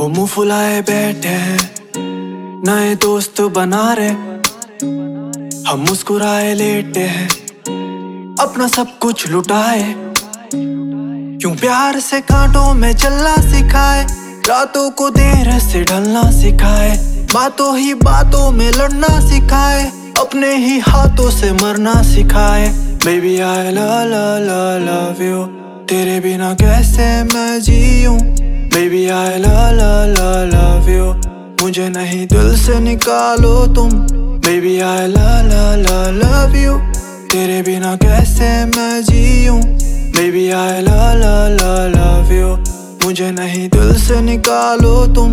वो मुंह फुलाए बैठे हैं, नए दोस्त बना रहे। हम मुस्कुराए लेटे हैं, अपना सब कुछ लुटाए। क्यों प्यार से कांटों में चलना सिखाए, रातों को देर से ढलना सिखाए, बातों ही बातों में लड़ना सिखाए, अपने ही हाथों से मरना सिखाए। Baby I love you, तेरे बिना कैसे मैं जीऊं। Baby I love you, मुझे नहीं दिल से निकालो तुम। Baby I love you, तेरे बिना कैसे मैं जीऊं। Baby I love you, मुझे नहीं दिल से निकालो तुम।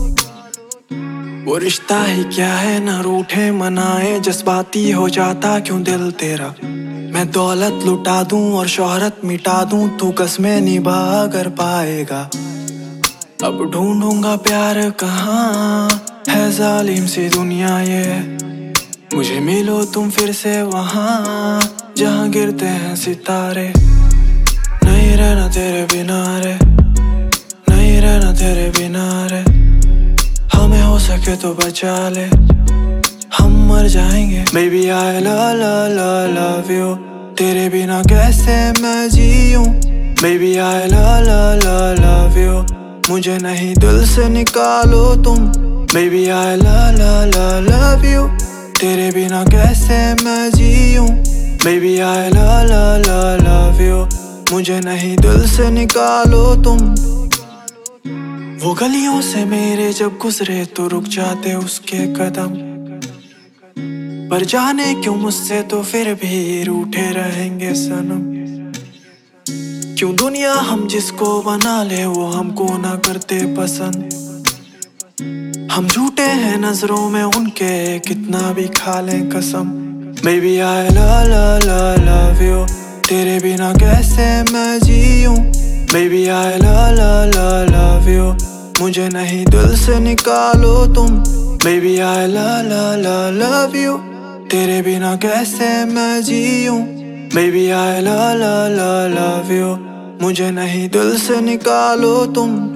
वो रिश्ता ही क्या है, ना रूठे मनाए, जज्बाती हो जाता क्यों दिल तेरा। मैं दौलत लुटा दूं और शोहरत मिटा दूं, तू कसमें निभा कर पाएगा। अब ढूंढूंगा प्यार कहाँ है, जालिम सी दुनिया ये। मुझे मिलो तुम फिर से वहाँ जहाँ गिरते हैं सितारे। नहीं रहना तेरे बिना रे, नहीं रहना तेरे बिना रे। हमें हो सके तो बचा ले, हम मर जाएंगे। Baby I love you, तेरे बिना कैसे मैं जीऊं। Baby I love you, मुझे नहीं दिल से निकालो तुम। Baby I love you, तेरे बिना कैसे मैं जीऊं। Baby I love you, मुझे नहीं दिल से निकालो तुम। वो गलियों से मेरे जब गुजरे तो रुक जाते उसके कदम, पर जाने क्यों मुझसे तो फिर भी रूठे रहेंगे सनम। क्यों दुनिया हम जिसको बना ले वो हमको ना करते पसंद। हम झूठे हैं नजरों में उनके, कितना भी खा लें कसम। Baby I love you, तेरे बिना कैसे मैं जीऊं। Baby I love you, मुझे नहीं दिल से निकालो तुम। Baby I love you, तेरे बिना कैसे मैं जीऊं। Baby I love you, मुझे नहीं दिल से निकालो तुम।